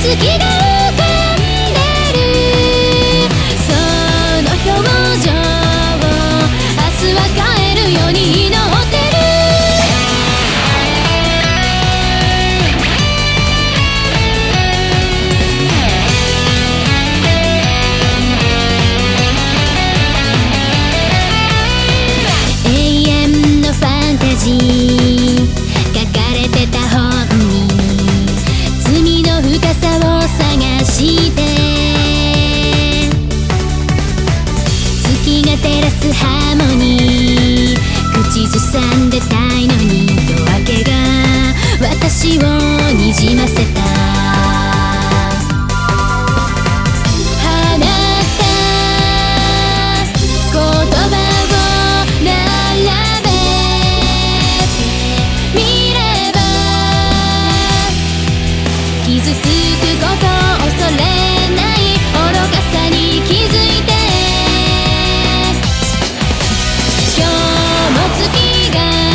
月が浮かんでるその表情を明日は変えるように祈ってる永遠のファンタジー書かれてた本に罪の深さを探して月が照らすハーモニー口ずさんでたいのに夜明けが私をにじませた放った言葉を並べてみれば傷つくことを恐れない愚かさに気づいて今日も月が